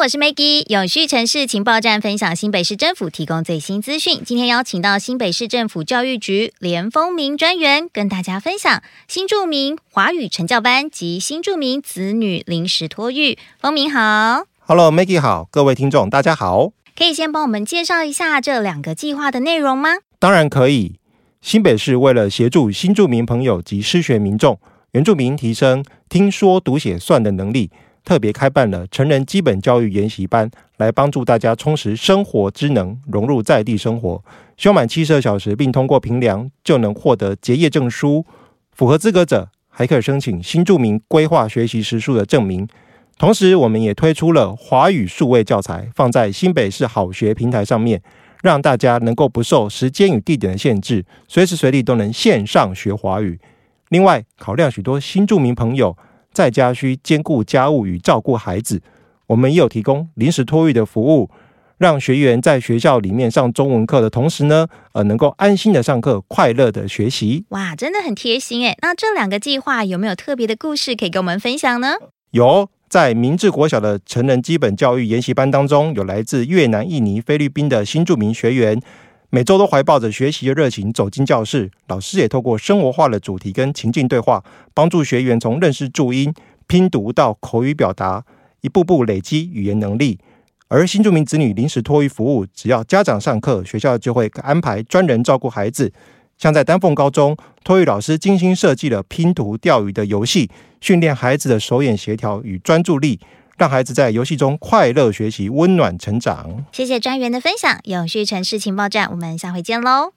我是 Maggie， 永续城市情报站分享新北市政府提供最新资讯。今天邀请到新北市政府教育局连丰明专员跟大家分享新住民华语成教班及新住民子女临时托育。丰明好。 Hello Maggie 好，各位听众大家好。 可以先帮我们介绍一下这2个计划的内容吗？ 当然可以。新北市为了协助新住民朋友及失学民众、原住民提升听说读写算的能力，特别开办了成人基本教育研习班，来帮助大家充实生活知能，融入在地生活。修满72小时并通过评量，就能获得结业证书。符合资格者还可以申请新住民规划学习时数的证明。同时我们也推出了华语数位教材，放在新北市好学平台上面，让大家能够不受时间与地点的限制，随时随地都能线上学华语。另外，考量许多新住民朋友在家需兼顾家务与照顾孩子，我们也有提供临时托育的服务，让学员在学校里面上中文课的同时呢，能够安心的上课，快乐的学习。 哇，真的很贴心耶。那这2个计划有没有特别的故事可以跟我们分享呢？ 有，在明志国小的成人基本教育研习班当中，有来自越南、印尼、菲律宾的新住民学员，每周都怀抱着学习的热情走进教室，老师也透过生活化的主题跟情境对话，帮助学员从认识注音、拼读到口语表达，一步步累积语言能力。而新住民子女临时托育服务，只要家长上课，学校就会安排专人照顾孩子。像在丹凤高中，托育老师精心设计了拼图钓鱼的游戏，训练孩子的手眼协调与专注力，让孩子在游戏中快乐学习，温暖成长。 谢谢专员的分享。永续城市情报站，我们下回见喽。